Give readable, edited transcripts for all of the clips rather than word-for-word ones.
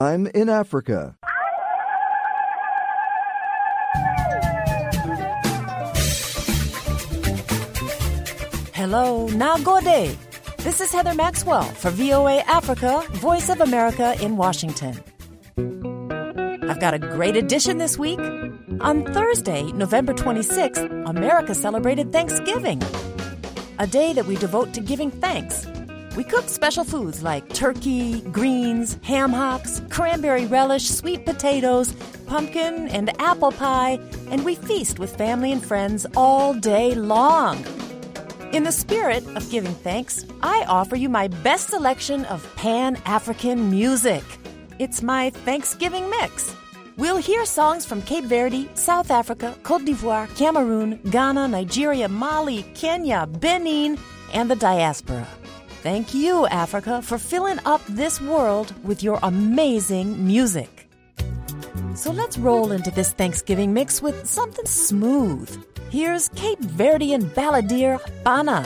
I'm in Africa. Hello, Nagode. This is Heather Maxwell for VOA Africa, Voice of America in Washington. I've got a great edition this week. On Thursday, November 26th, America celebrated Thanksgiving, a day that we devote to giving thanks. We cook special foods like turkey, greens, ham hocks, cranberry relish, sweet potatoes, pumpkin and apple pie, and we feast with family and friends all day long. In the spirit of giving thanks, I offer you my best selection of Pan-African music. It's my Thanksgiving mix. We'll hear songs from Cape Verde, South Africa, Cote d'Ivoire, Cameroon, Ghana, Nigeria, Mali, Kenya, Benin, and the diaspora. Thank you, Africa, for filling up this world with your amazing music. So let's roll into this Thanksgiving mix with something smooth. Here's Cape Verdean balladeer Bana.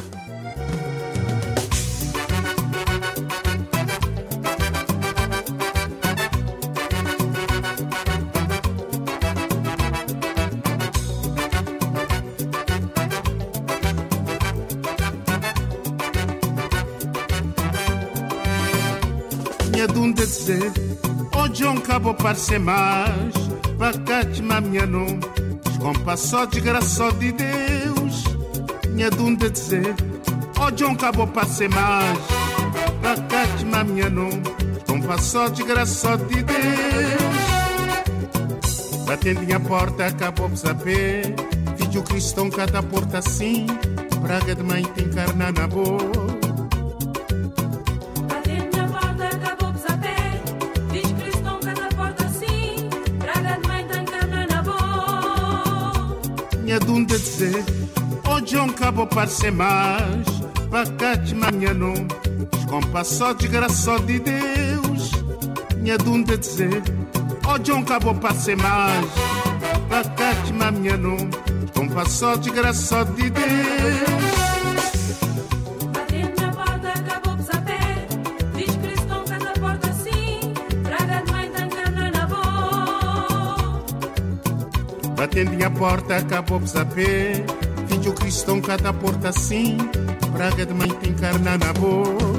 Dunde dizer, o John cabo parse mais, vacate ma minha não, descompa só de graça de Deus. Minha dunde dizer, o John cabo parse mais, vacate ma minha não, descompa só de graça de Deus. Batendo minha porta, acabou de saber, filho cristão cada porta assim, praga de mãe tem carne na boa. Minha dunda dizer, o John cabo parse mais, vacate manhã não, descompa só de graça de Deus. Minha dunda dizer, o John cabo parse mais, vacate manhã não, descompa só de graça de Deus. Batendo minha porta, acabou de saber, filho cristão cada porta assim, praga de mãe tem carne na boa.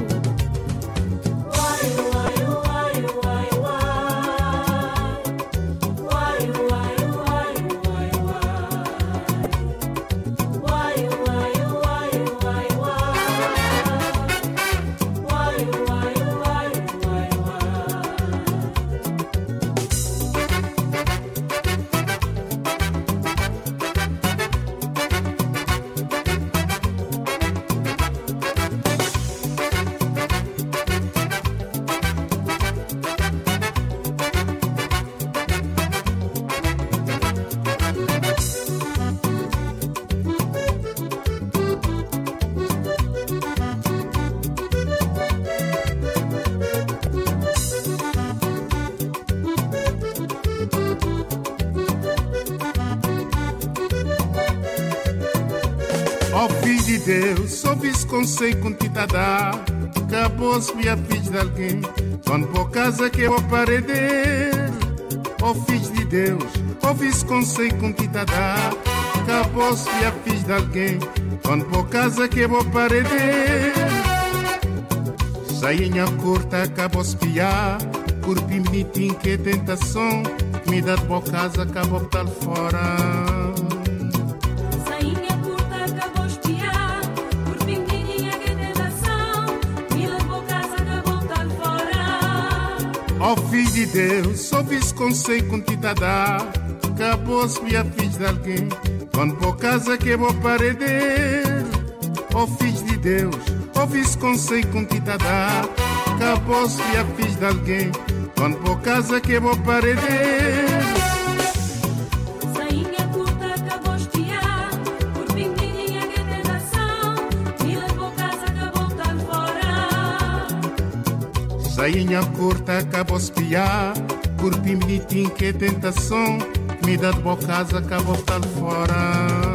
Ó filho de Deus, ouvi-se conselho com ti tá dar, acabou-se minha filha de alguém, quando por casa que eu vou parecer. Ó filho de Deus, ouvi-se conselho com ti tá dar, acabou-se minha filha de alguém, quando por casa que eu vou parecer. Sainha curta, acabou-se piar, corpo bonitinho que é tentação, comida de boa casa, acabou de tal fora. Ó filho de Deus, ouvi-se conselho com ti tá dar, acabou-se minha filha de alguém, quando por casa que eu vou parecer. Ó filho de Deus, ouvi-se conselho com ti tá dar, acabou-se minha filha de alguém, quando por casa que eu vou parecer. Sainha curta, acabou-se piar, corpo bonitinho que é tentação, comida de boa casa, acabou de tal fora.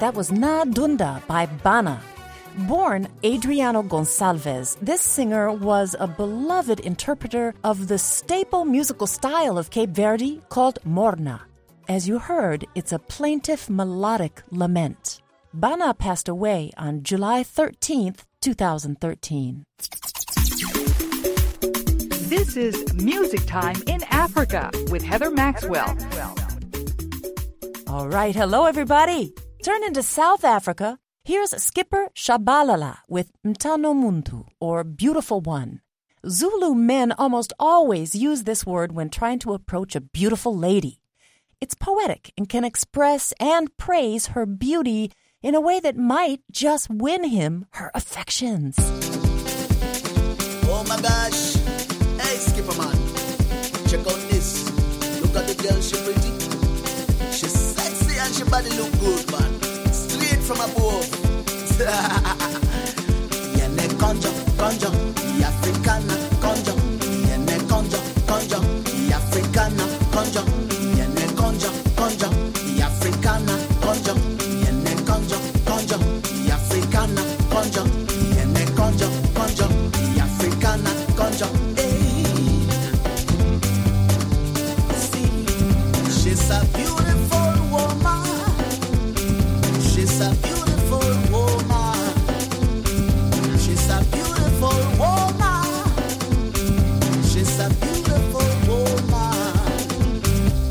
that was Na Dunda by Bana. Born Adriano Gonçalves, this singer was a beloved interpreter of the staple musical style of Cape Verde called morna. As you heard, it's a plaintive melodic lament. Bana passed away on July 13th, 2013. This is Music Time in Africa with Heather Maxwell. All right, hello everybody. Turn into South Africa. Here's Skipper Shabalala with Mtano Muntu, or Beautiful One. Zulu men almost always use this word when trying to approach a beautiful lady. It's poetic and can express and praise her beauty in a way that might just win him her affections. Oh my gosh. Hey, Skipper man. Check out this. Look at the girl, she pretty. She's sexy and she body look good, man. Straight from above. Yene konjo, konjo, Africana, konjo. Yene konjo, konjo, Africana, konjo. Yene konjo, konjo, Africana, konjo. Yene konjo, konjo, Africana, konjo. Yene konjo, konjo, Africana, konjo. She's a beautiful woman. She's a beautiful woman. She's a beautiful woman. She's a beautiful woman.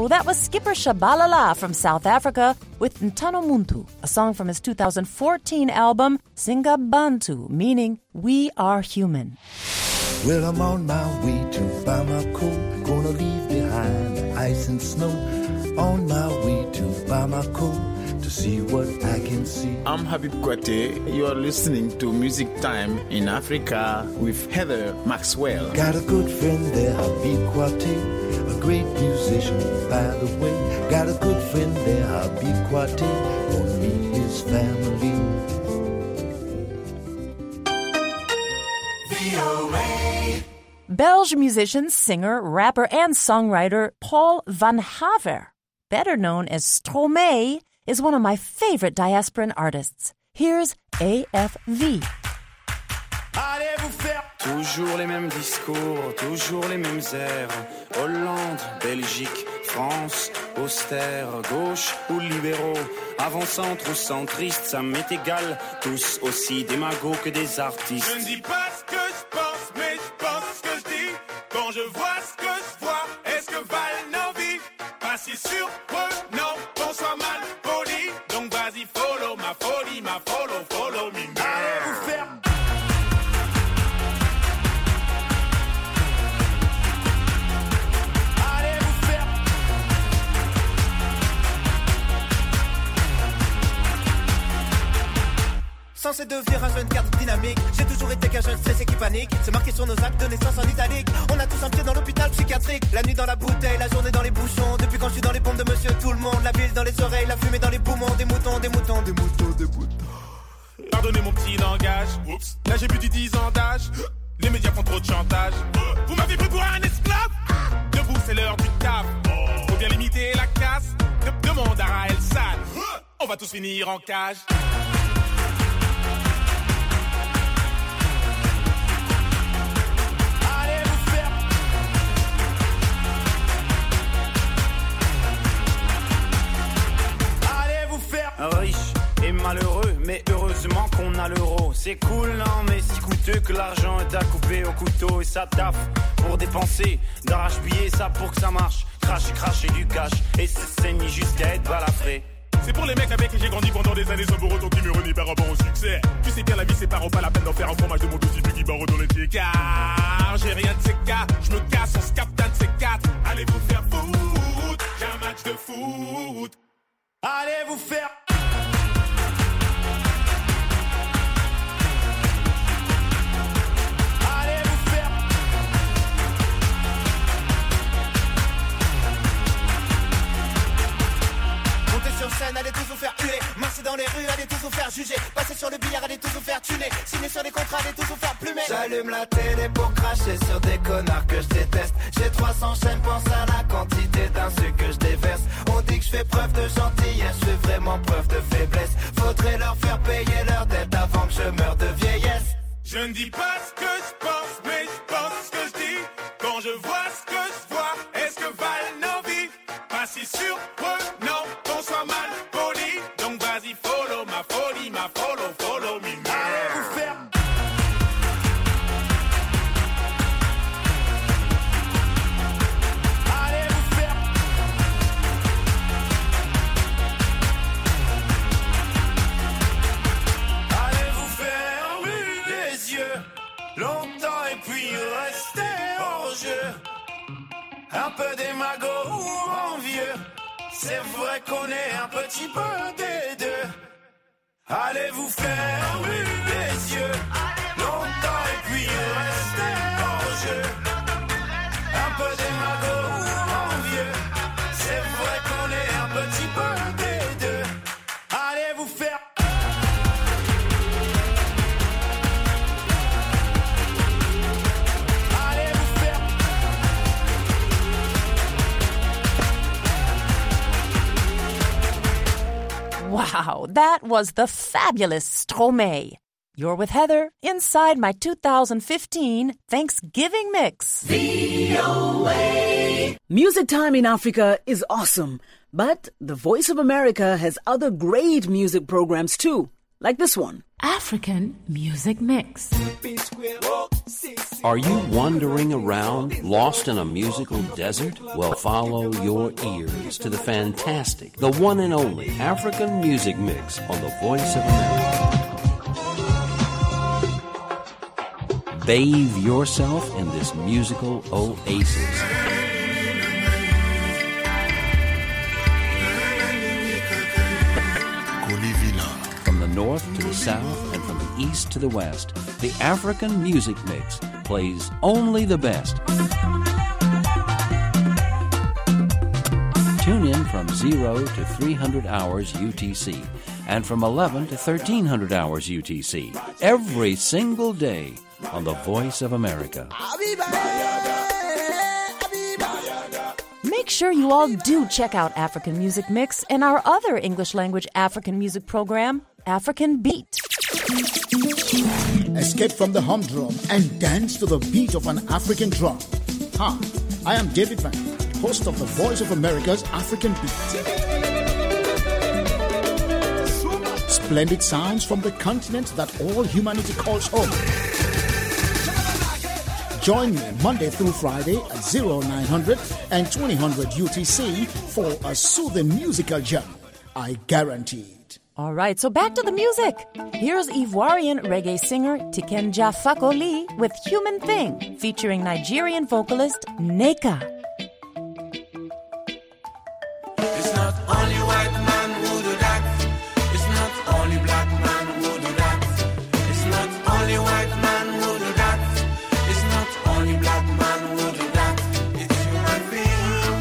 Oh, that was Skipper Shabalala from South Africa with Ntano Muntu, a song from his 2014 album Singabantu, meaning We Are Human. Well, I'm on my way to Bamako, gonna leave behind the ice and snow. On my way to Bamako to see what I can see. I'm Habib Kwate. You're listening to Music Time in Africa with Heather Maxwell. Got a good friend there, Habib Kwate, a great musician, by the way. Got a good friend there, Habib Kwate, gonna meet his family. Belgian musician, singer, rapper, and songwriter Paul van Haver, better known as Stromae, is one of my favorite diasporan artists. Here's AFV. Toujours les mêmes discours, toujours les mêmes airs. Hollande, Belgique, France, austère, gauche ou libéraux, avant-centre ou centriste, ça m'est égal. Tous aussi démagos que des artistes. Je ne dis pas ce que je pense, mais je pense ce que je dis. Quand je vois ce que je vois, est-ce que valent nos vies? Pas si surprenant qu'on soit mal poli. Donc vas-y, follow ma folie, ma follow me. Allez vous faire. Censé devenir un jeune garde dynamique, j'ai toujours été qu'un jeune stressé qui panique. C'est marqué sur nos actes de naissance en italique. On a tous un pied dans l'hôpital psychiatrique. La nuit dans la bouteille, la journée dans les bouchons. Depuis quand je suis dans les pompes de monsieur tout le monde. La ville dans les oreilles, la fumée dans les poumons. Des moutons. Pardonnez mon petit langage. Oups. Là j'ai plus de 10 ans d'âge. Les médias font trop de chantage. Vous m'avez pris pour un esclave. Debout c'est l'heure du taf. Faut bien limiter la casse. Demande à Raël San. On va tous finir en cage. Riche et malheureux, mais heureusement qu'on a l'euro. C'est cool, non, mais si coûteux que l'argent est à couper au couteau. Et ça taffe pour dépenser, d'arrache-billets, ça pour que ça marche. Cracher du cash, et se saigner jusqu'à être balafré. C'est pour les mecs avec qui j'ai grandi pendant des années sans pour autant qui me renient par rapport au succès. Tu sais bien la vie c'est pas la peine d'en faire un fromage de mon dossier qui barre dans les pieds. Car j'ai rien de ces cas, je me casse, on se capte un de ces quatre. Allez vous faire foutre, j'ai un match de foot. Allez vous faire. Sur scène, allez tous vous faire huer. Marcher dans les rues, allez tous vous faire juger. Passer sur le billard, allez tous vous faire tuner. Signer sur les contrats, allez tous vous faire plumer. J'allume la télé pour cracher sur des connards que je déteste. J'ai 300 chaînes, pense à la quantité d'insultes que je déverse. On dit que je fais preuve de gentillesse, je fais vraiment preuve de faiblesse. Faudrait leur faire payer leur dette avant que je meure de vieillesse. Je ne dis pas ce que je pense, mais je pense ce que je dis. Quand je vois ce que je vois, est-ce que valent nos vies? Pas si surprenant qu'on soit mal poli. Donc vas-y, follow ma folie, ma follow me. Allez vous faire. Allez vous faire. Allez vous faire les yeux longtemps et puis rester hors jeu. Un peu démago ou envieux, c'est vrai qu'on est un petit peu des deux. Allez vous faire les yeux longtemps et puis rester hors jeu. Un peu démago ou envieux, c'est vrai qu'on est un petit peu des deux. Allez vous faire. Wow, that was the fabulous Stromae. You're with Heather inside my 2015 Thanksgiving mix. VOA. Music Time in Africa is awesome, but the Voice of America has other great music programs too, like this one. African Music Mix. Are you wandering around, lost in a musical desert? Well, follow your ears to the fantastic, the one and only African Music Mix on the Voice of America. Bathe yourself in this musical oasis. From the north to the south and from the east to the west, the African Music Mix plays only the best. Tune in from 0 to 300 hours UTC and from 11 to 1300 hours UTC every single day on the Voice of America. Make sure you all do check out African Music Mix and our other English-language African music program, African Beat. Escape from the humdrum and dance to the beat of an African drum. Hi, I am David Van, host of the Voice of America's African Beat. Splendid sounds from the continent that all humanity calls home. Join me Monday through Friday at 0900 and 2000 UTC for a soothing musical journey. I guarantee it. All right, so back to the music. Here's Ivorian reggae singer Tikenja Fakoli with Human Thing, featuring Nigerian vocalist Neka. It's not only white man who do that. It's not only black man who do that. It's not only white man who do that. It's not only black man who do that. It's human being.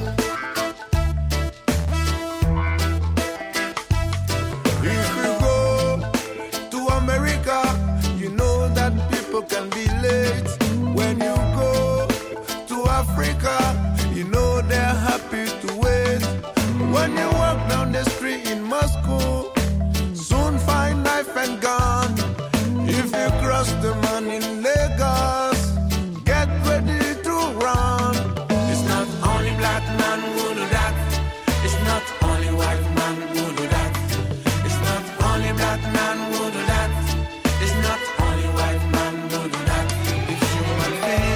If you go to America, you know that people can be late. When you go to Africa, you know they're happy to wait. When you walk down the street in Moscow, soon find knife and gun. If you cross the man in Lagos, get ready to run. It's not only black man who do that. It's not only white man who do that. It's not only black man who do that. It's not only white man who do that. It's human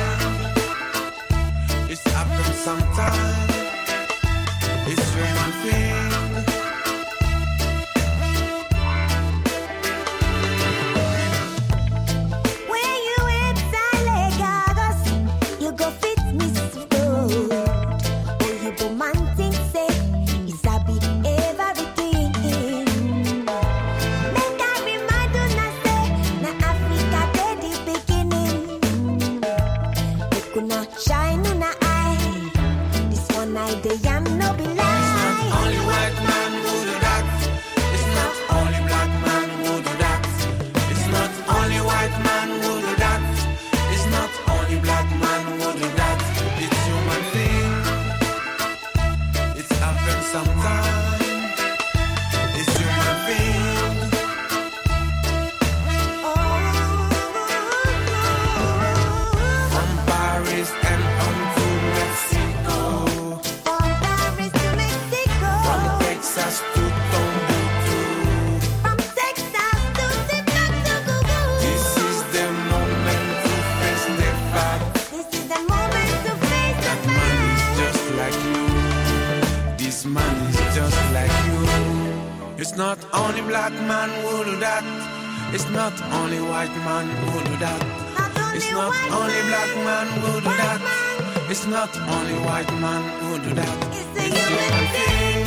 being. It's happened sometime. It's human being. When you inside Lagos, you go fit Miss Road. Oh, you go man think say it's a bit everything. Make I remind you na say na Africa dey the beginning. You gonna shine in a eye. This one eye dey yam no be lie. Only white man who do that. It's not only black man who do that. It's not only white man who do that. It's not only black man who do that. It's human thing. It's happened sometime. It's human being. From Paris and on to Mexico. From Paris to Mexico. From Texas to Timbuktu. From Texas to Timbuktu. This is the moment to face the fact This is the moment to face the that man is just like you. This man is just like you. It's not only black man who do that. It's not only white man who do that. It's not only black man who do that. It's not only white man who do that. It's a human thing.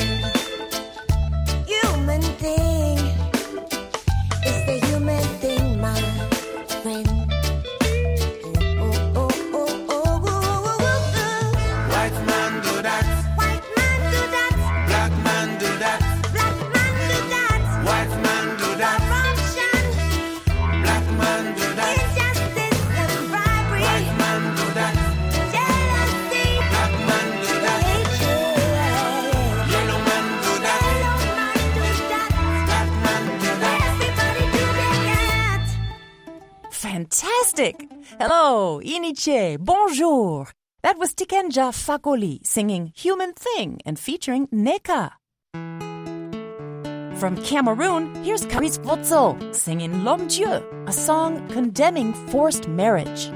Human thing. It's the human thing, my friend. Oh, oh, oh, oh, oh, oh, oh, oh, oh. White man do that. White man do that. Black man do that. Black man do that. White man do that. Corruption, Black man do that. injustice, and bribery. White man do that. Jealousy, Black man do that. hatred. Yellow man do that. Black man do that. Everybody do that. Fantastic! Hello, Iniche, bonjour! That was Tikenja Fakoli singing Human Thing and featuring Neka. From Cameroon, here's Caris Votso singing L'Homme Dieu, a song condemning forced marriage.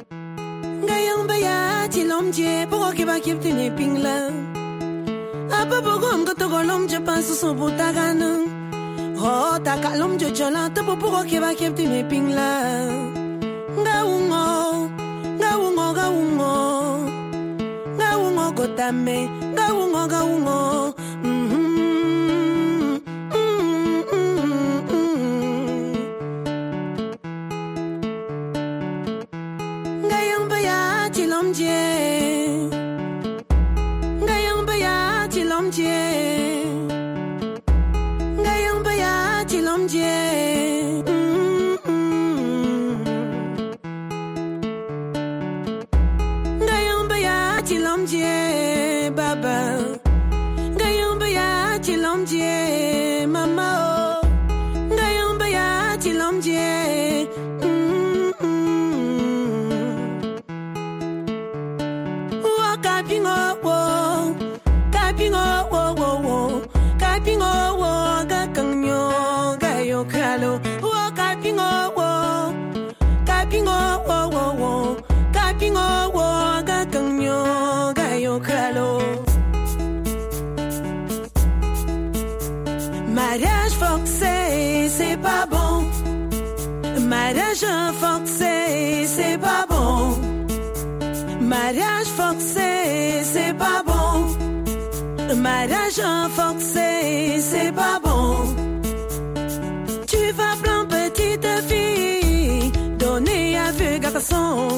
Mariage forcé, c'est pas bon. Mariage forcé, c'est pas bon. Mariage forcé, c'est pas bon. Mariage forcé, c'est pas bon. Tu vas prendre petite fille, donner à vieux garçon.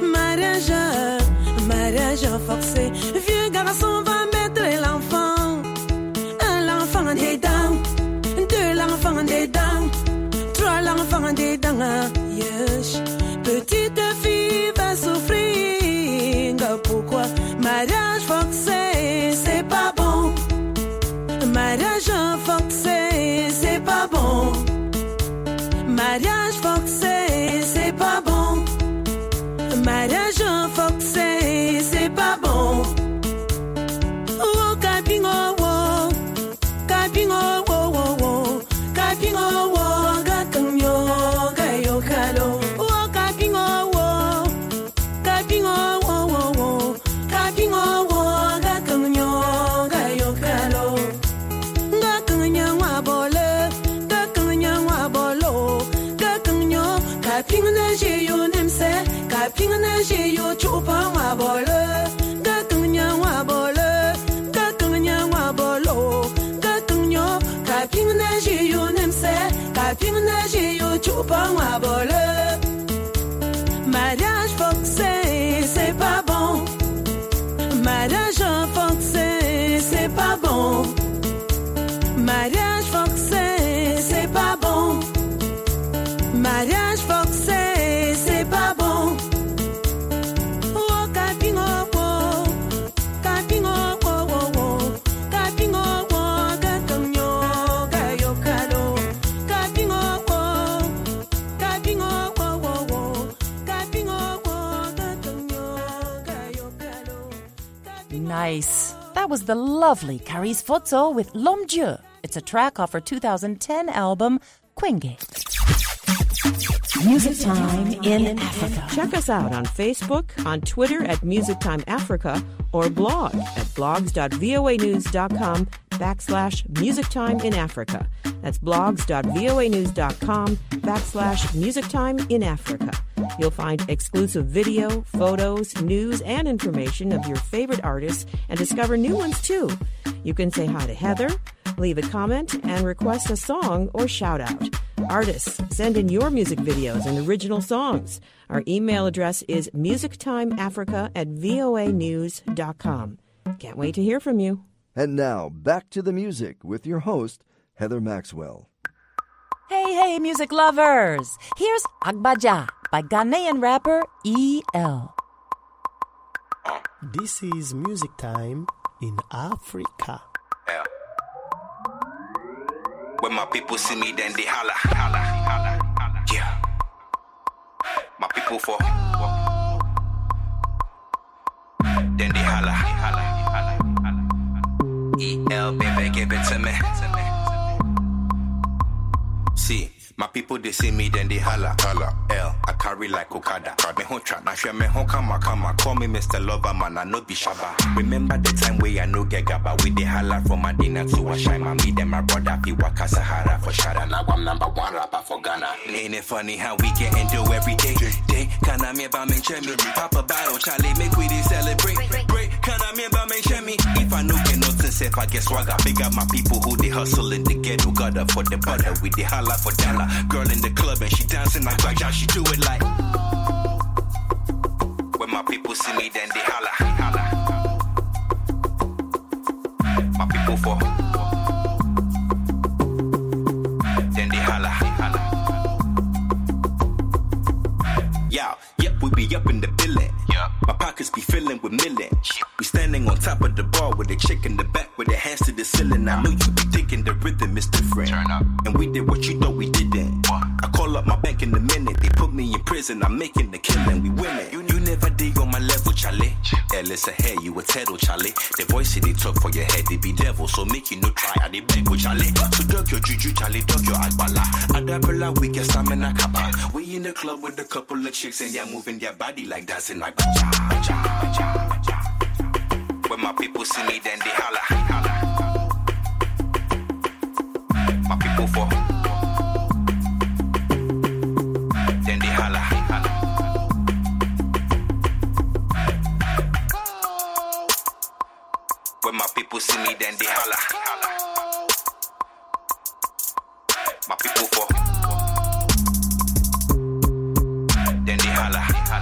Mariage forcé, vieux garçon va mettre l'enfant. L'enfant dedans, deux l'enfant dedans, trois l'enfant dedans. Yes. Petite fille va souffrir. Pourquoi? Mariage forcé, c'est pas bon. Mariage forcé, c'est pas bon. Mariage forcé, c'est pas bon. Mariage forcé, c'est pas bon. Oh, capingo, oh, capingo, oh, oh, oh, capingo, oh, gakanyo, gayo kalo. Oh, capingo, oh, capingo, oh, oh, oh, capingo, oh, gakanyo, gayo kalo. Gakanya wabole, gakanya wabolo, gakanyo, capingo na jeyo nemse. Kapinga na jeyo chupa wabole, gakanya wabole, gakanya wabolo, gakanyo, kapinga na jeyo nemse, kapinga na jeyo chupa wabole. Mariage forcé, c'est pas bon. Mariage forcé, c'est pas bon. Mariage forcé, c'est pas bon. Mariage forcé, c'est pas bon. Nice. That was the lovely Caris Votso with L'Homme Dieu. It's a track off her 2010 album, Kwenge. Music Time in Africa. Check us out on Facebook, on Twitter at Music Time Africa, or blog at blogs.voanews.com/Music Time in Africa. That's blogs.voanews.com/Music Time in Africa. You'll find exclusive video, photos, news, and information of your favorite artists and discover new ones too. You can say hi to Heather, leave a comment, and request a song or shout out. Artists, send in your music videos and original songs. Our email address is musictimeafrica@voanews.com. Can't wait to hear from you. And now, back to the music with your host, Heather Maxwell. Hey, music lovers! Here's Agbaja by Ghanaian rapper E.L. This is Music Time in Africa. Yeah. When my people see me, then they holla, holla, holla, holla. Yeah. My people for. Then they holla, holla, holla, holla. E.L. baby, give it to me. people they see me then they holla. L, I carry like Okada. Me home trap, now share me home kama. Call me Mr. Lover man, I no be shabba. Remember the time where I no get gaba. We they holla from Madina to Ashima. Me them my brother be waka Sahara for Shada. Now I'm number one rapper for Ghana. Ain't it funny how we get into every day? Can I me ba me chemi? Papa battle, Charlie, make we they celebrate. Break, can I me ba me chemi? If I know get nothing safe, I guess swagger. Big up my people who they hustle in the ghetto. Got up for the butter, we they holla for dollar. Girl in the club and she dancing like Jaja, she do it like. When my people see me, then they holla. My people for. Then they holla. Yeah, we be up in the building. Yeah. My pockets be filling with million. We standing on top of the bar with a chick in the back with their hands to the ceiling. I know you be thinking the rhythm is different. Turn up. And we did what you thought we didn't. I call up my bank in a minute. They put me in prison. I'm making the killing. We winning. You never dig on my level, Charlie. Ellis ahead, you a tettle, Charlie. The voice they talk for your head, they be devil. So make you no try. I they beg with Charlie. So dog your juju, Charlie, dog your agbala. Adabella, we get some in a kappa. We in the club with a couple of chicks and they're moving their body like dancing like when my people see me, then they holla. My people for. Then they holla. When my people see me, then they holla. My people for. Then they holla.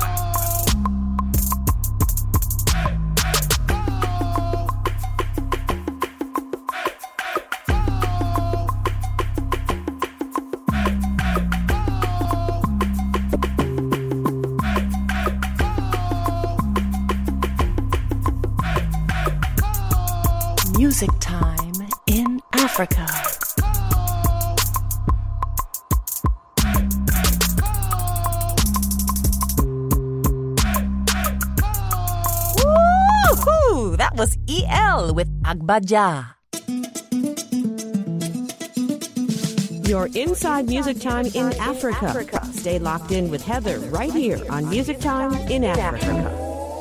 Music time in Africa. Woo-hoo! That was EL with Agbaja. Your Inside Music Time in Africa. Stay locked in with Heather right here on Music Time in Africa.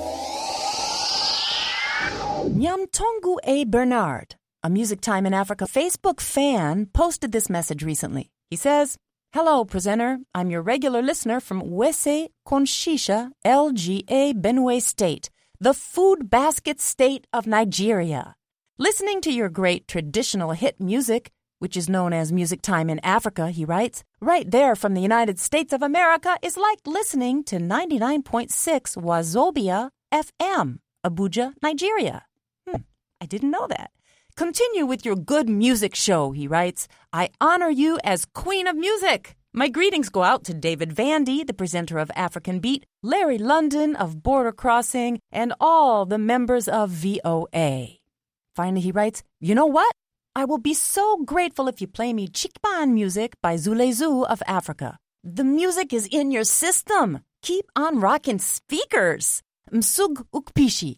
Nyamtongu A. Bernard, a Music Time in Africa Facebook fan, posted this message recently. He says, "Hello, presenter. I'm your regular listener from Wese Konshisha, LGA, Benue State, the food basket state of Nigeria. Listening to your great traditional hit music, which is known as Music Time in Africa," he writes, "right there from the United States of America is like listening to 99.6 Wazobia FM, Abuja, Nigeria. I didn't know that. Continue with your good music show," he writes. "I honor you as Queen of Music. My greetings go out to David Vandy, the presenter of African Beat, Larry London of Border Crossing, and all the members of VOA." Finally, he writes, "You know what? I will be so grateful if you play me Chikpan music by Zulezu of Africa. The music is in your system. Keep on rocking speakers. Msug ukpishi."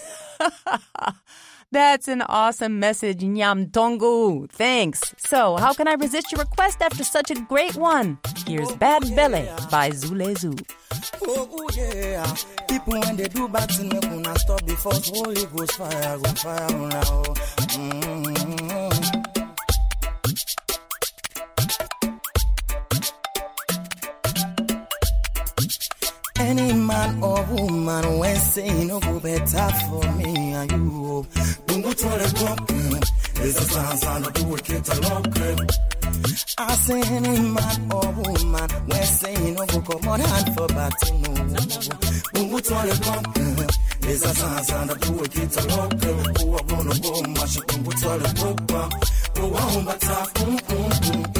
That's an awesome message, Nyamtongu. Thanks. So, how can I resist your request after such a great one? Here's Bad Belly by Zulezu. Oh yeah, people when they do bad things, they gonna stop before Holy Ghost fire go fire now. Any man or woman when say no go better for me and you, don't go to the broken. There's a sound of the wicked to look. I say any man or woman when say no go come on hand for battle. Don't go to the broken. There's a sound of the wicked to look. Who are gonna go much? Don't go to the broken. Who are home but tough.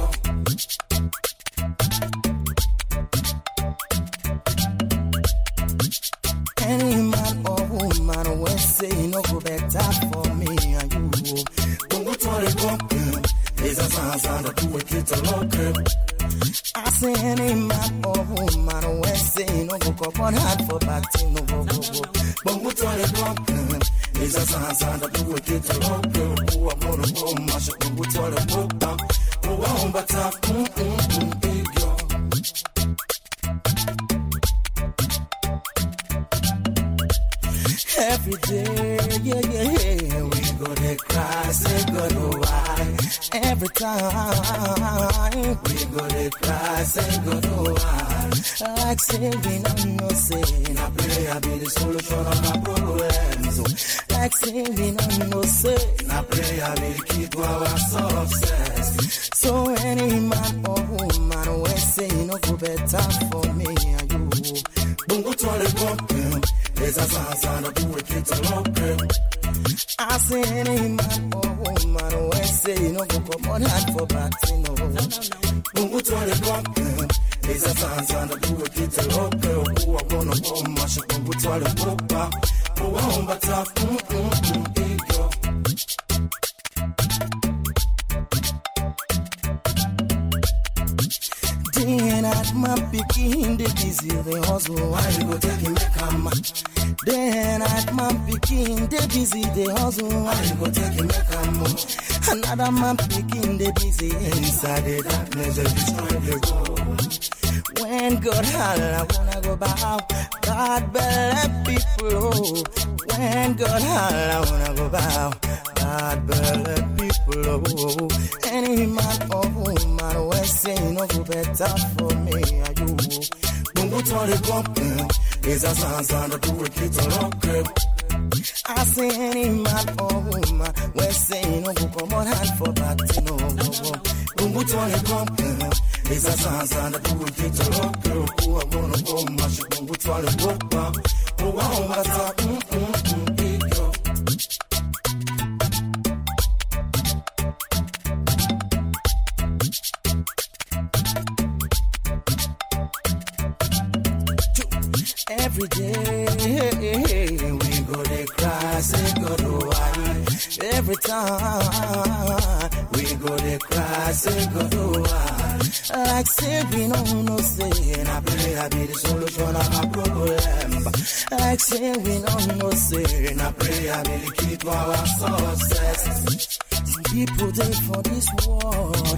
Any man or woman will say no go better for me and you. Don't go to the broken. There's a sound of the wicked to look. I say any man or woman will say no go come on hard for batting. No go. Don't go to the broken. Esa sansa tuwe kita loke Uwa mono masha kungu twale woka Uwa umbata big yo. Every day, yeah, we go to cry, say good why. Every time, we go to cry, say good why. Like say we don't know, say, na pray I be the solution of my problems. Like say we don't know, say, na pray I be the key to our success. So any man or woman, we say no go better for me and you. Bungo twale broken. There's a sansa that do it, it's a local. I say any man or woman, when say no go come on hand for batino. Bungo twale broken. There's a sansa that do it, it's a local. Who are gonna go mash up bungo twale bopa. Who are on bata, big girl. Then at my picking the busy, the hustle, why you go take him back come? Then at my picking the busy, the hustle, why you go take him back come? Another man picking the busy, inside the darkness, they destroy the gold. When God holla, I wanna go bow, God belly people, oh. When God holla, I wanna go bow, God belly people, oh. Any man or woman, when say no go better for me and you. Bungo twale broken, is a sansa that do it, it's a local. I say any man or woman, when say no go come on hand for batino. Bungo twale broken, is a sansa that do it, it's a local. Who are gonna go mash up bungo twale bopa. Who are bata, big girl. Every day we go to cry, say go to why. Every time we go to cry, say go to why. Like say we no say, na pray I be the solution of my problem. Like say we no say, na pray I be the key to our success. Some people there for this world.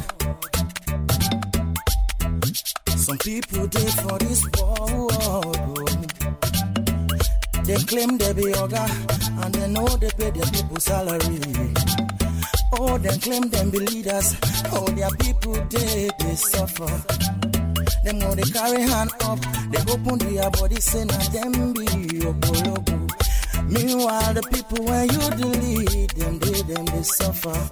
Some people there for this world. They claim they be yoga, and they know they pay their people salary. Oh, they claim them be leaders, oh, their people they suffer. Them know they carry hand up, they open their body, say na them be logo. Meanwhile, the people when you delete them, they suffer.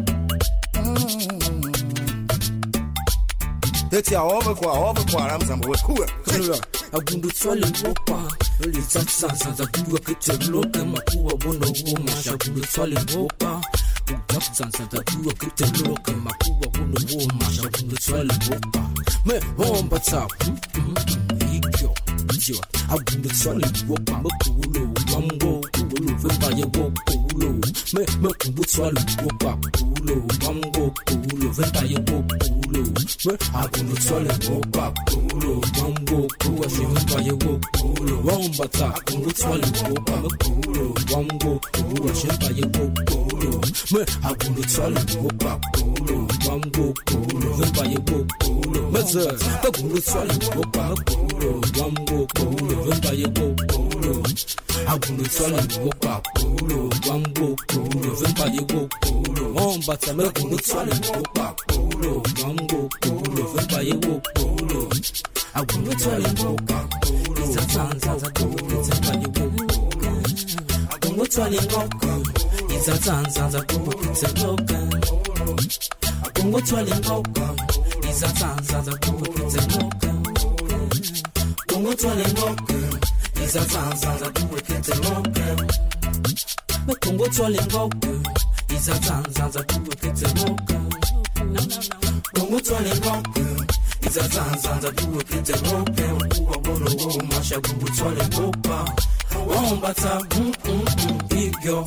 That's your overquarter, I'm some cool. Abundu twale wopa, oli sansa za kuwa kiteloka makuwa wono woma. Abundu twale wopa, sansa za kuwa kiteloka makuwa wono woma. Abundu twale wopa, me homba tap, ikyo, jiwa. Abundu twale wopa, makulo, wambo, kulo, vembaye wo, kulo. Me kumbu twale wopa, kulo, wambo, kulo, vembaye wo, kulo. Me abundu twale wopa, kulo, wambo, kuwa shimbaye wo, kulo. Wamba ta, kumbu twale wopa, kulo, wambo, kuwa shimbaye wo, kulo. Me abundu twale wopa, kulo, wambo, kulo, vembaye wo, kulo. Meze, ta kumbu twale wopa, kulo, wambo, kulo, vembaye wo, kulo. Abundu twale wopa, kulo, wambo, kulo, vembaye wo, kulo. Wamba ta, me kumbu twale wopa, kulo, wambo, kulo, vembaye wo, kulo. Abundu twale wopa, kulo, sansa za kuwa vembaye wo, kulo. Abundu twale wopa, sansa za kuwa kiteloka. Abundu twale wopa, sansa za kuwa kiteloka. Abundu twale wopa, sansa za kuwa kiteloka. Kongo twale wopa, sansa za kuwa kiteloka. Kongo twale wopa, sansa za kuwa kiteloka. Kuwa wono wo masha kongo twale wopa. Wamba ta, big girl.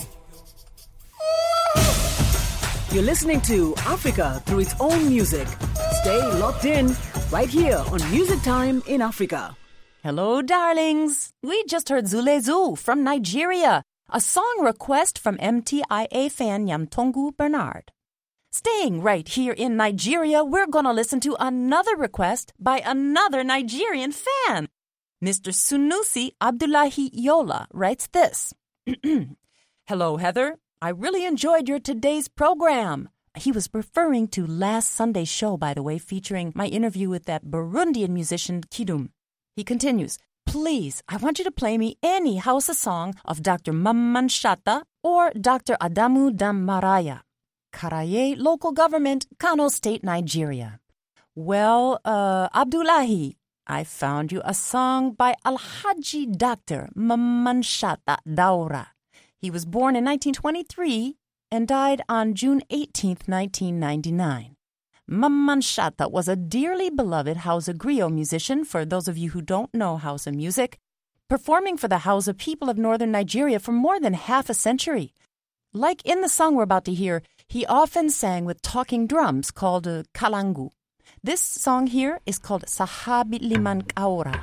You're listening to Africa through its own music. Stay locked in right here on Music Time in Africa. Hello, darlings. We just heard Zule Zoo from Nigeria a song request from MTIA fan Yamtongu Bernard. Staying right here in Nigeria, we're going to listen to another request by another Nigerian fan. Mr. Sunusi Abdullahi Yola writes this. Hello, Heather. I really enjoyed your today's program. He was referring to last Sunday's show, by the way, featuring my interview with that Burundian musician Kidum. He continues, please, I want you to play me any Hausa song of Dr. Mamman Shatta or Dr. Adamu Dammaraya. Karaye, local government, Kano State, Nigeria. Well, Abdullahi, I found you a song by Alhaji Dr. Mamman Shatta Daura. He was born in 1923 and died on June 18, 1999. Mamman Shatta was a dearly beloved Hausa griot musician, for those of you who don't know Hausa music, performing for the Hausa people of northern Nigeria for more than half a century. Like in the song we're about to hear, he often sang with talking drums called kalangu. This song here is called Sahabi Liman Kaura.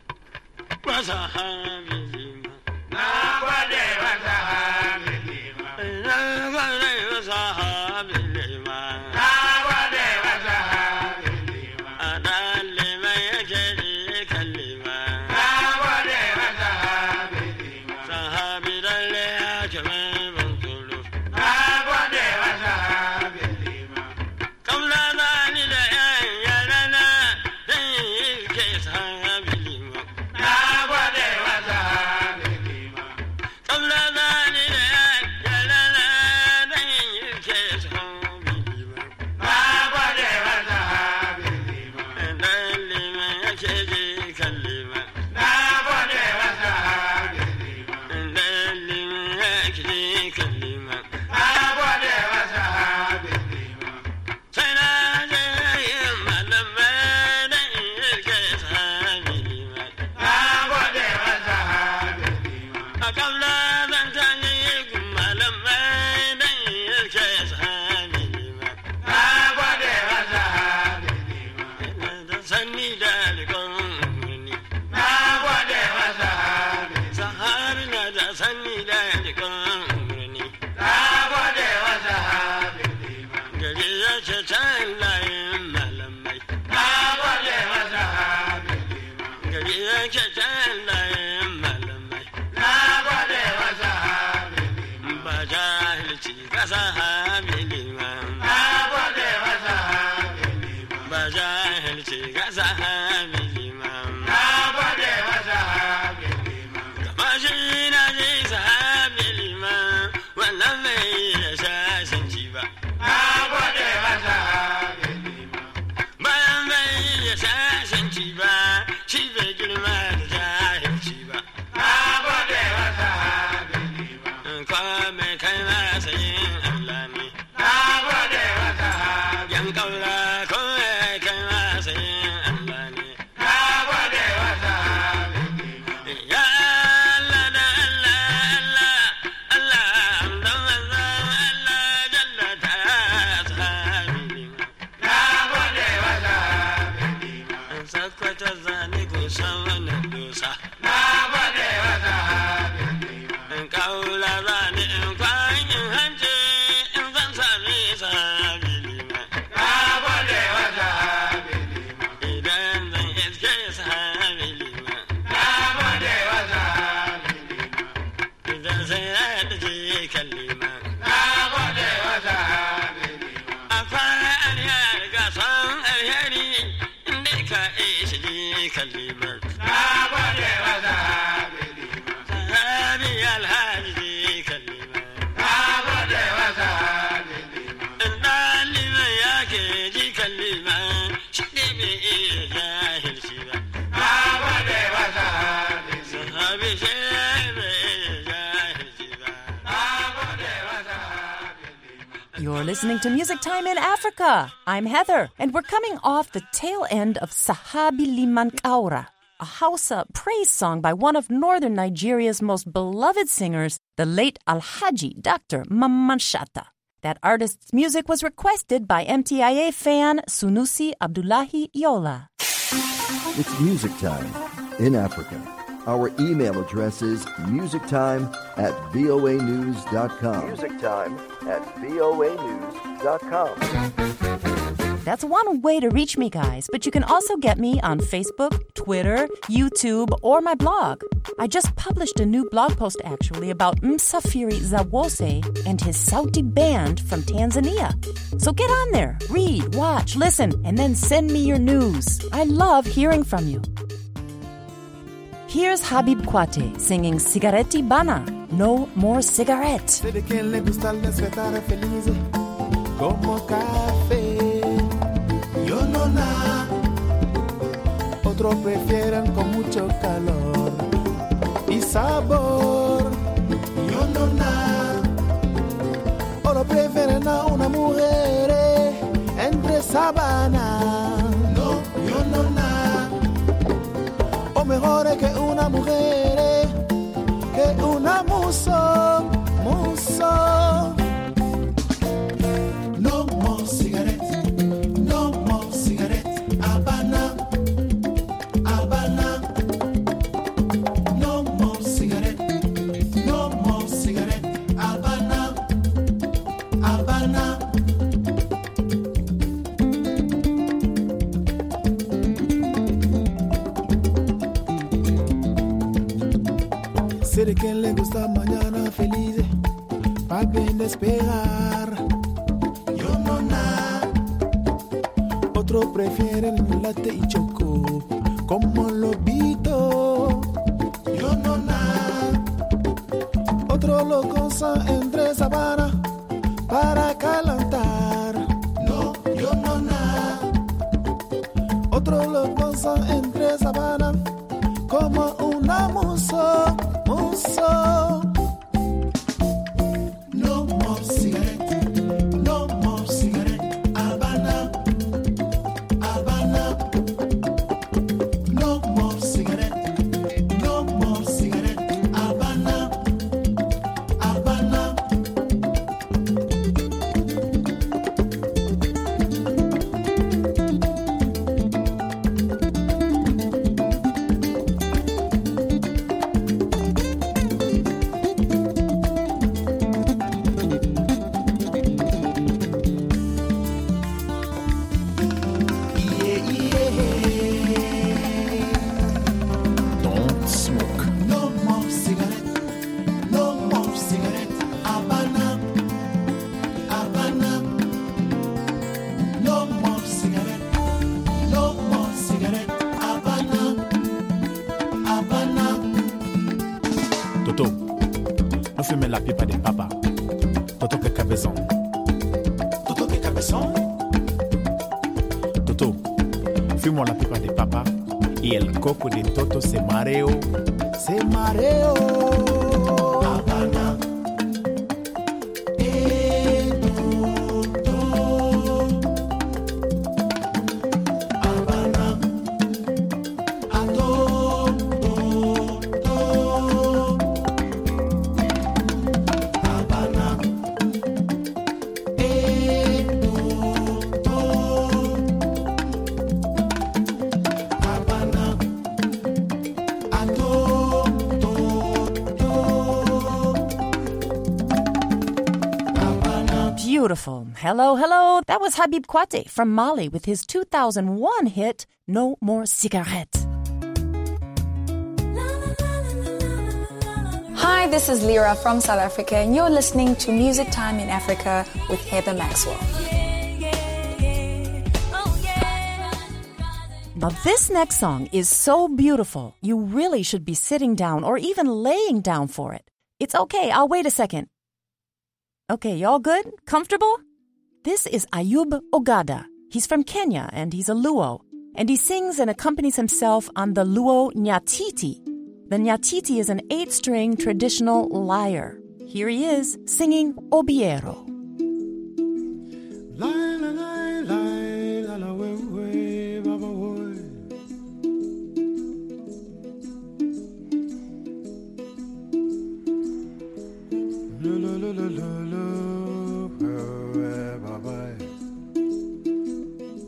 You're listening to Music Time in Africa. I'm Heather, and we're coming off the tail end of Sahabi Liman Kaura, a Hausa praise song by one of northern Nigeria's most beloved singers, the late Alhaji Dr. Mamman Shatta. That artist's music was requested by MTIA fan Sunusi Abdullahi Yola. It's Music Time in Africa. Our email address is musictime@voanews.com. musictime@voanews.com. That's one way to reach me, guys, but you can also get me on Facebook, Twitter, YouTube, or my blog. I just published a new blog post, actually, about Msafiri Zawose and his Sauti band from Tanzania. So get on there, read, watch, listen, and then send me your news. I love hearing from you. Here's Habib Kwate singing Sigaretti Bana, No More Cigarette. Sé de quien le gusta el despertar feliz como café. Yo no nada. Otros prefieren con mucho calor y sabor. Yo no nada. Otros prefieren a una mujer entre sabana. No, yo no nada. O mejor que una mujer que una muso, muso. No more cigarette, no more cigarette, Habana, Habana. No more cigarette, no more cigarette, Habana, Habana. Sé de quien le gusta mañana feliz, pa' bien despegar. Yo no nada. Otros prefieren latte y choco, como lobito. Yo no nada. Otros lo gozan entre sabana para calentar. No, yo no nada. Otros lo gozan entre sabana como una muso. So, no more cigarette, no more cigarette, Habana, Habana. No more cigarette, no more cigarette, Habana, Habana. La pipa de papa. Toto que cabezón. Toto que cabezón. Toto, fuimos la pipa de papa y el coco de Toto se mareó. Se mareó. Habana. Beautiful. Hello, hello. That was Habib Kwate from Mali with his 2001 hit, No More Cigarette. Hi, this is Lyra from South Africa, and you're listening to Music Time in Africa with Heather Maxwell. Now, this next song is so beautiful, you really should be sitting down or even laying down for it. It's okay, I'll wait a second. Okay, y'all good? Comfortable? This is Ayub Ogada. He's from Kenya, and he's a Luo. And he sings and accompanies himself on the Luo Nyatiti. The Nyatiti is an 8-string traditional lyre. Here he is, singing Obiero.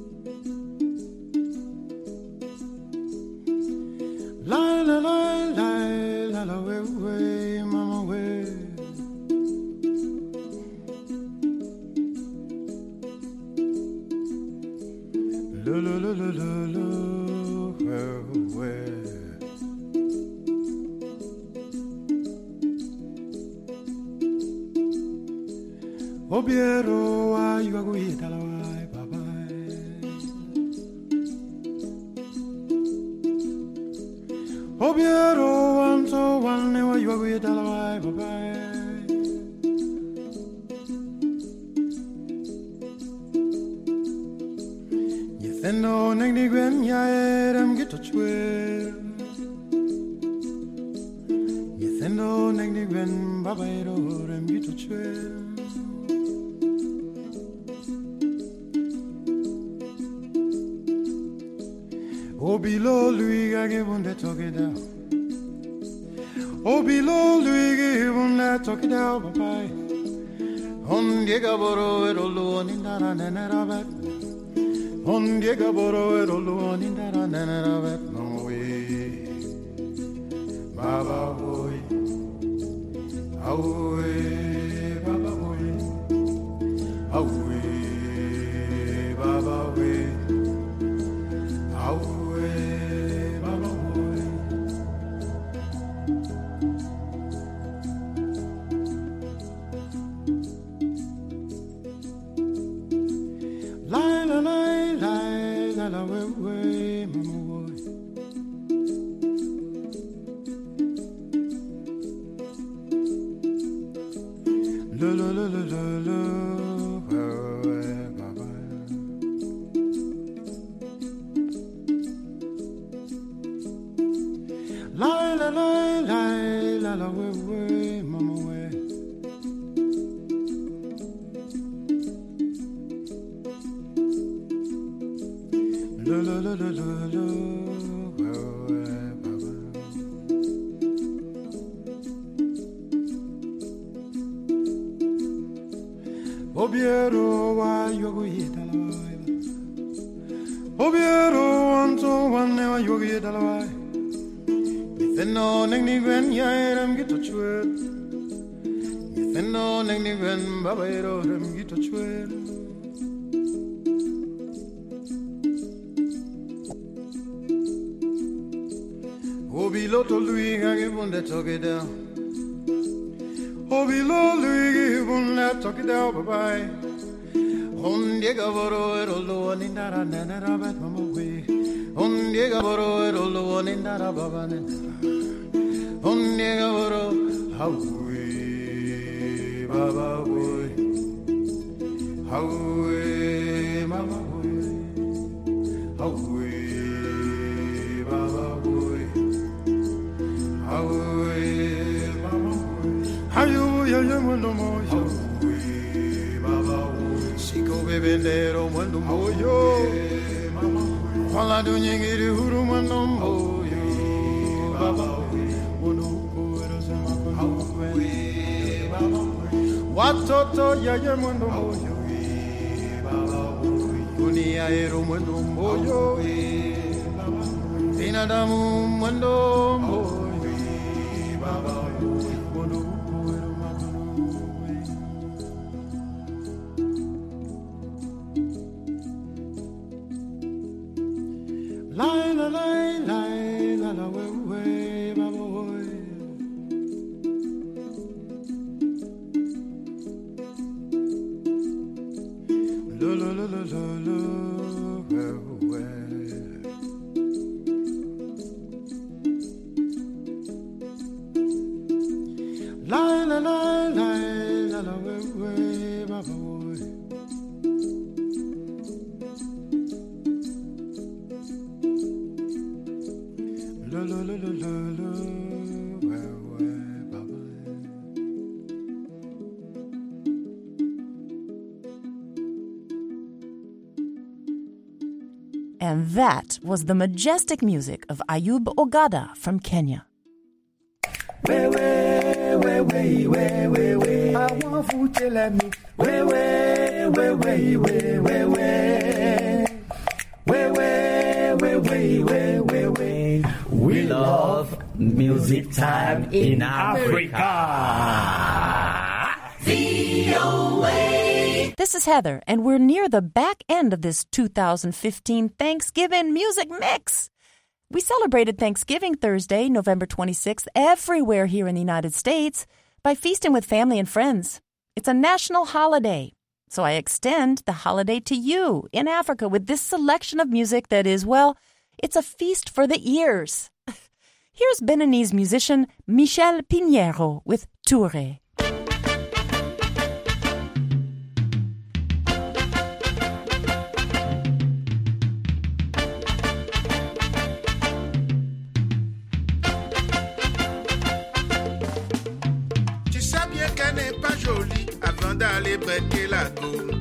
La la la la la la way way mama way. Lo lo lo lo lo lo way. Obiero ayu aguita la way bye. Obiero wanto wane wa yu aguita la way bye. Yetheno nengni gwen ya erem gito chwe. Yetheno nengni gwen baba ero rem gito chwe. Obilo lui gage bunde tokida. Obilo lui gage bunde tokida bye. On diega boro erolo nindara nenera bet. On diega boro erolo nindara nenera bet. No way. Baba boy. Awe baba boy. Awe baba boy. Awe Obiero wa yogi dalai. Obiero wanto wane wa yogi dalai. Yetheno nengni gwen ya erem gito chwet. Yetheno nengni gwen baba ero erem gito chwet. Obilo to lui gage bunde tokida. Obilo lui gage bunde tokida bye. On diega boro erolo nindara nenera bet mama we. On diega boro erolo nindara baba nenera. On diega boro hawe baba we. Hawe mama we. Hawe baba we. Hawe mama we. Hayu ya ya no mo yo. Baba Siko bebendero mwendo moyo Wala dunyingiri huru mwendo moyo Baba Mwendo kuero sema kwenye Watoto yaye mwendo moyo Baba Dunia ero mwendo moyo Binadamu mwendo moyo Baba Mwendo kuero la la la la la la way way baba boy. Lo lo lo lo lo lo way. La la la la la la way way baba boy. Lo lo lo lo lo lo way baba. And that was the majestic music of Ayub Ogada from Kenya. I want food to let me. We love music time in Africa. VOA. This is Heather, and we're near the back end of this 2015 Thanksgiving music mix. We celebrated Thanksgiving Thursday, November 26th, everywhere here in the United States by feasting with family and friends. It's a national holiday, so I extend the holiday to you in Africa with this selection of music that is, well, it's a feast for the ears. Here's Beninese musician Michel Pinheiro with Touré. D'aller breaker la gomme.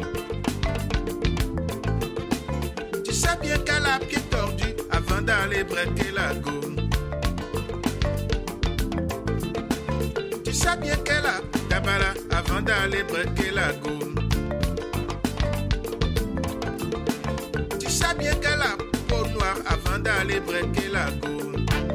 Tu sais bien qu'elle a pied tordu avant d'aller breaker la gomme. Tu sais bien qu'elle a dabala avant d'aller breaker la gomme. Tu sais bien qu'elle a peau noire avant d'aller breaker la gomme.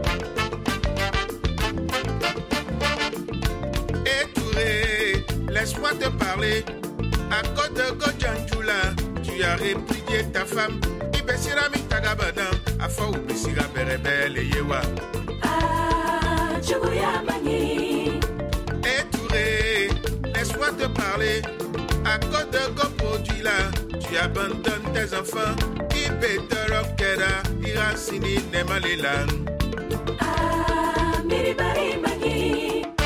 Et Touré, laisse-moi te parler. À cause de Gojanjula, tu as répudié ta femme. Ibesira mi tagabana, afa ubesira berebele yewa. Ah, Chubuya Mani. Et Touré, laisse-moi te parler. À cause de Gopodula, tu abandonnes tes enfants. Ibetorokera, Irasini Nemalilan. Ah, Miribari Mani.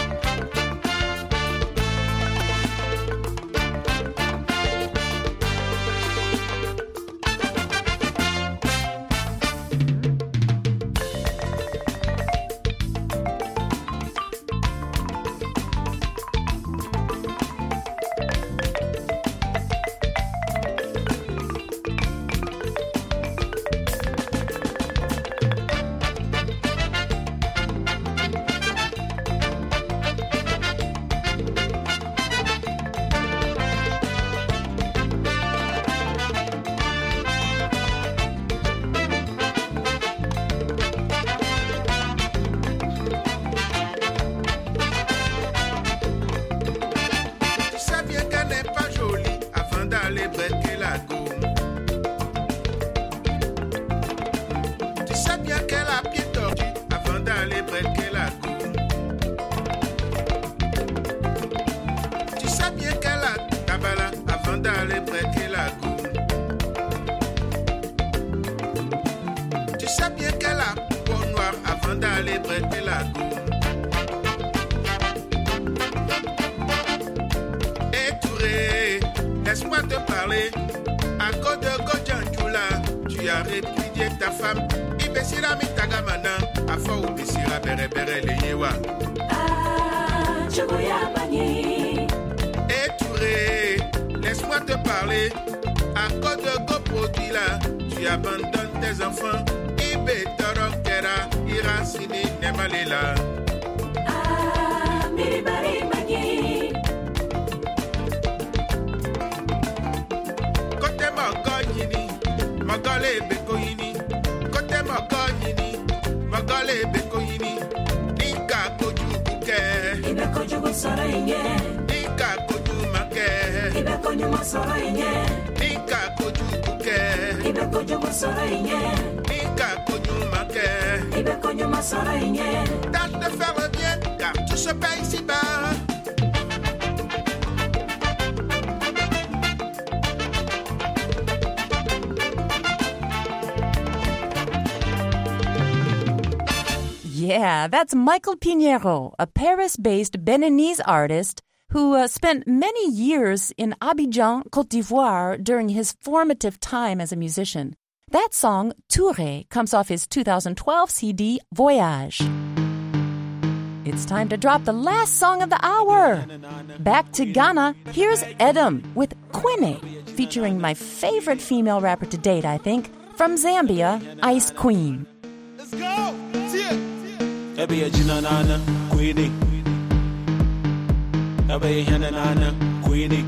Laisse-moi te parler. À cause de Gojanjula, tu as répudié ta femme. Ibesira mi tagamana, afa ubesira bere bere le yewa. Ah, Chubuya Mani. Et Touré, laisse-moi te parler. À cause de Gopodila, tu abandonnes tes enfants. Ibetorokera, Irasini Nemalela. Ah, Miribari Mani. Magale bekoyini, kote maganyini, magale bekoyini, nika koju buke, ibe koju busara inye, nika koju make, ibe koju masara inye, nika koju buke, ibe koju busara inye, nika koju make, ibe koju masara inye. Tâche de faire le bien, car tout se paye ici-bas. Yeah, that's Michael Pinheiro, a Paris-based Beninese artist who spent many years in Abidjan, Côte d'Ivoire during his formative time as a musician. That song, Touré, comes off his 2012 CD, Voyage. It's time to drop the last song of the hour. Back to Ghana, here's Edom with Quene, featuring my favorite female rapper to date, I think, from Zambia, Ice Queen. Let's go! See it! Ebe ya jina nana, Queenie. Ebe ya hana nana, Queenie.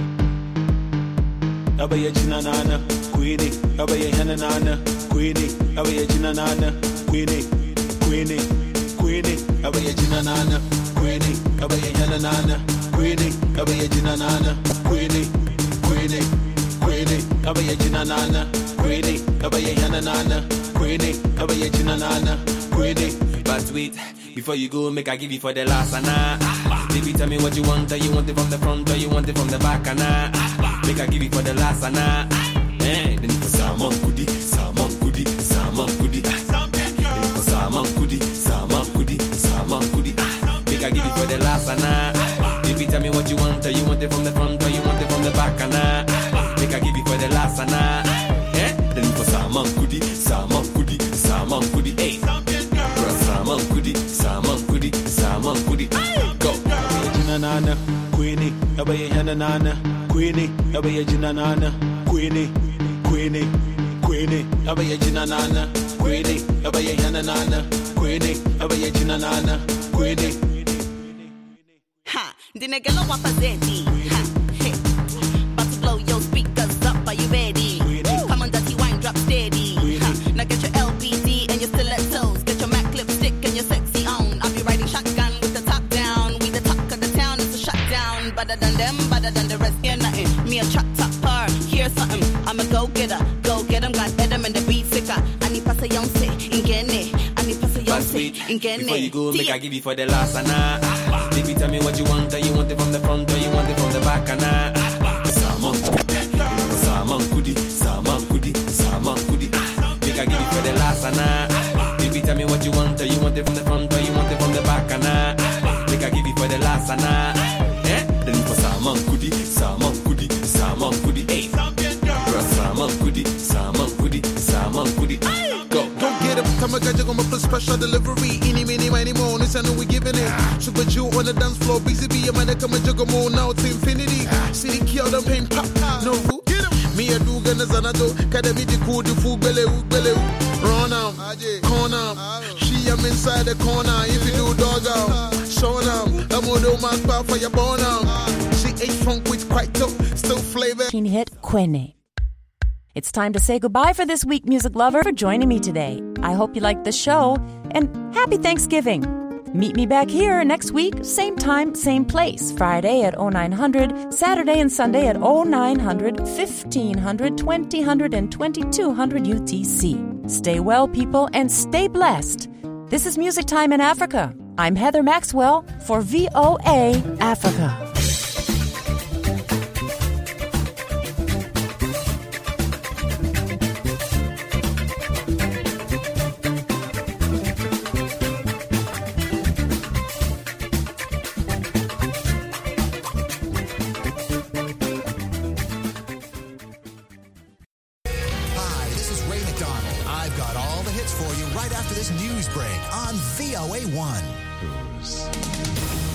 Ebe ya jina nana, Queenie. Ebe ya hana nana, Queenie. Ebe ya jina nana, Queenie. Queenie, Queenie, Abaya Jinanana, Queenie, Abaya Yanana, Queenie, Abaya Jinanana, Queenie, Queenie, Queenie, Abaya Jinanana, Queenie, Abaya Yanana, Queenie, Abaya Jinanana, Queenie. But sweet, before you go, make I give you for the last ana. Baby, tell me what you want. Do you want it from the front or you want it from the back ana? Make I give you for the last ana. Eh, then for salmon goodie, salmon goodie, salmon goodie. For salmon goodie, salmon goodie, salmon goodie. Make I give you for the last ana. Baby, tell me what you want. Do you want it from the front or you want it from the back ana? Make I give you for the last ana. Eh, then for salmon goodie, salmon goodie, salmon goodie. Hey. Salmon goodie, salmon goodie, salmon goodie. Go. Jinanana, Queenie, Abaya Yanana, Queenie, Abaya Jinanana, Queenie, Queenie, Queenie, Abaya Jinanana, Queenie, Abaya Yanana, Queenie, Abaya Jinanana, Queenie. Ha, the nigga no want Pazetti. Ha, hey. About to blow your speakers up, are you ready? Come on, dirty wine, drop steady. Ha, now get your LBD and your stilettos. Get your MAC lipstick and your sexy on. I'll be riding shotgun with the top down. We the talk of the town, it's a shutdown. Better than them, better than the rest, hear nothing. Me a chop topper, here's something. I'm a go-getter, go get 'em, got Adam and the beat sicker. I need pass a Yonce, in Gene. I need pass a Yonce, in Gene. Before you go, make I give you for the last ana. Baby, tell me what you want. Do you want it from the front or you want it from the back ana? Salmon goodie, salmon goodie, salmon goodie, salmon goodie. Make I give you for the last ana. Baby, tell me what you want. Do you want it from the front or you want it from the back ana? Make I give you for the last ana. Eh? Then for salmon goodie, salmon goodie, salmon goodie. Hey. Salmon goodie, salmon goodie, salmon goodie. Go. Don't get up, time I got you gonna put special delivery. Any, mini, miny, more. This I know we giving it. Super Jew on the dance floor. BCB, a man that come and juggle more now to infinity. City kill them pain pop. No root. Me a do gonna zanato. Academy the cool, the food, belly, belly. Run out, corner. She am inside the corner. If you do dog out, show them. I'm on the mask bar for your bone out. She ate funk with quite dope, still flavor. Teen hit Quene. It's time to say goodbye for this week, music lover, for joining me today. I hope you liked the show, and happy Thanksgiving. Meet me back here next week, same time, same place. Friday at 0900, Saturday and Sunday at 0900, 1500, 2000, and 2200 UTC. Stay well, people, and stay blessed. This is Music Time in Africa. I'm Heather Maxwell for VOA Africa. For you right after this news break on VOA1.